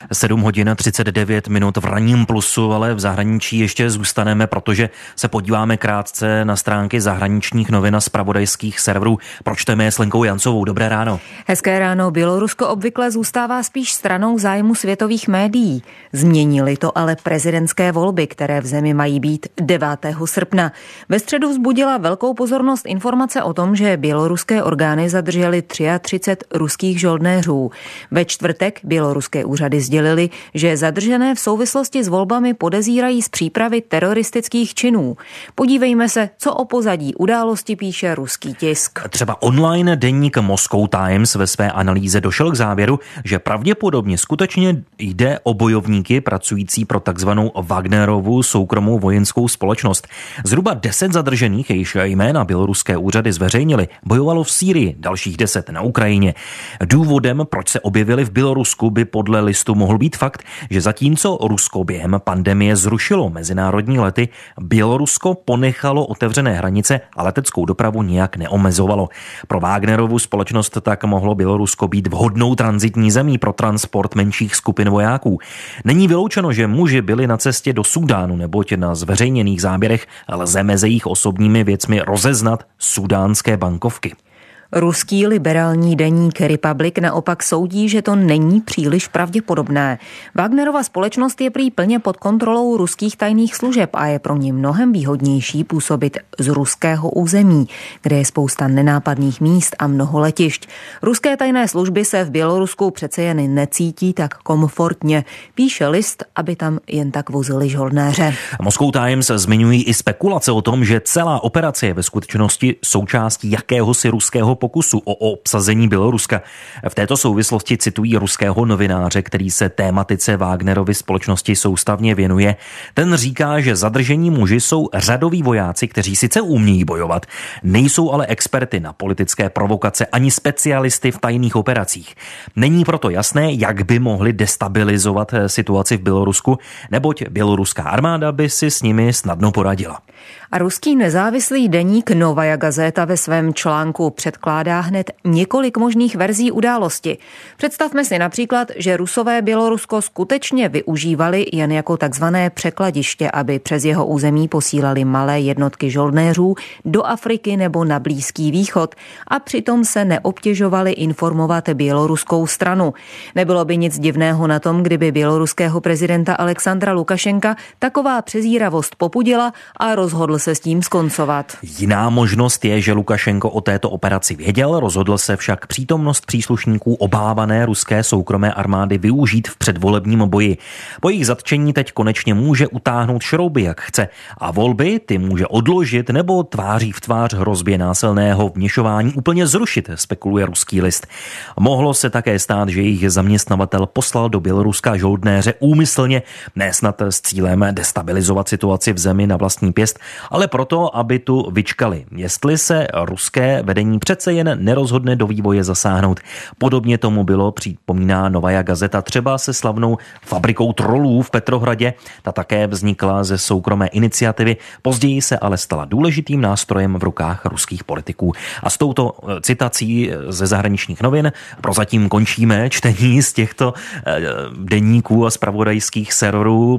7 hodin 39 minut v ranním plusu, ale v zahraničí ještě zůstaneme, protože se podíváme krátce na stránky zahraničních novin a zpravodajských serverů. Pročteme je s Lenkou Jancovou. Dobré ráno. Hezké ráno. Bělorusko obvykle zůstává spíš stranou zájmu světových médií. Změnily to ale prezidentské volby, které v zemi mají být 9. srpna. Ve středu vzbudila velkou pozornost informace o tom, že běloruské orgány zadržely 33 ruských žoldnéřů. Ve čtvrtek běloruské úřady sdělili, že zadržené v souvislosti s volbami podezírají z přípravy teroristických činů. Podívejme se, co o pozadí události píše ruský tisk. Třeba online deník Moscow Times ve své analýze došel k závěru, že pravděpodobně skutečně jde o bojovníky pracující pro takzvanou Wagnerovu soukromou vojenskou společnost. Zhruba 10 zadržených, jejichž jména běloruské úřady zveřejnily, bojovalo v Sýrii, dalších 10 na Ukrajině. Důvodem, proč se objevili v Bělorusku, by podle listu mohl být fakt, že zatímco Rusko během pandemie zrušilo mezinárodní lety, Bělorusko ponechalo otevřené hranice a leteckou dopravu nijak neomezovalo. Pro Wagnerovu společnost tak mohlo Bělorusko být vhodnou tranzitní zemí pro transport menších skupin vojáků. Není vyloučeno, že muži byli na cestě do Súdánu, neboť na zveřejněných záběrech lze mezi jejich osobními věcmi rozeznat sudánské bankovky. Ruský liberální deník Republic naopak soudí, že to není příliš pravděpodobné. Wagnerova společnost je prý plně pod kontrolou ruských tajných služeb a je pro ně mnohem výhodnější působit z ruského území, kde je spousta nenápadných míst a mnoho letišť. Ruské tajné služby se v Bělorusku přece jen necítí tak komfortně, píše list, aby tam jen tak vozili žoldnéře. Moscow Times zmiňují i spekulace o tom, že celá operace je ve skutečnosti součástí jakéhosi ruského pokusu o obsazení Běloruska. V této souvislosti citují ruského novináře, který se tématice Wagnerovy společnosti soustavně věnuje. Ten říká, že zadržení muži jsou řadoví vojáci, kteří sice umějí bojovat, nejsou ale experty na politické provokace ani specialisty v tajných operacích. Není proto jasné, jak by mohli destabilizovat situaci v Bělorusku, neboť běloruská armáda by si s nimi snadno poradila. A ruský nezávislý deník Novaja Gazeta ve svém článku předkládá hned několik možných verzí události. Představme si například, že Rusové Bělorusko skutečně využívali jen jako takzvané překladiště, aby přes jeho území posílali malé jednotky žoldnéřů do Afriky nebo na Blízký východ a přitom se neobtěžovali informovat běloruskou stranu. Nebylo by nic divného na tom, kdyby běloruského prezidenta Alexandra Lukašenka taková přezíravost popudila a rozhodl se s tím skoncovat. Jiná možnost je, že Lukašenko o této operaci věděl, rozhodl se však přítomnost příslušníků obávané ruské soukromé armády využít v předvolebním boji. Po jejich zatčení teď konečně může utáhnout šrouby, jak chce, a volby ty může odložit nebo tváří v tvář hrozbě násilného vměšování úplně zrušit, spekuluje ruský list. Mohlo se také stát, že jejich zaměstnavatel poslal do Běloruska žoldnéře úmyslně, ne snad s cílem destabilizovat situaci v zemi na vlastní pěst, ale proto, aby tu vyčkali, jestli se ruské vedení přece jen nerozhodne do vývoje zasáhnout. Podobně tomu bylo, připomíná Novaja Gazeta, třeba se slavnou fabrikou trolů v Petrohradě. Ta také vznikla ze soukromé iniciativy, později se ale stala důležitým nástrojem v rukách ruských politiků. A s touto citací ze zahraničních novin prozatím končíme čtení z těchto deníků a zpravodajských serverů.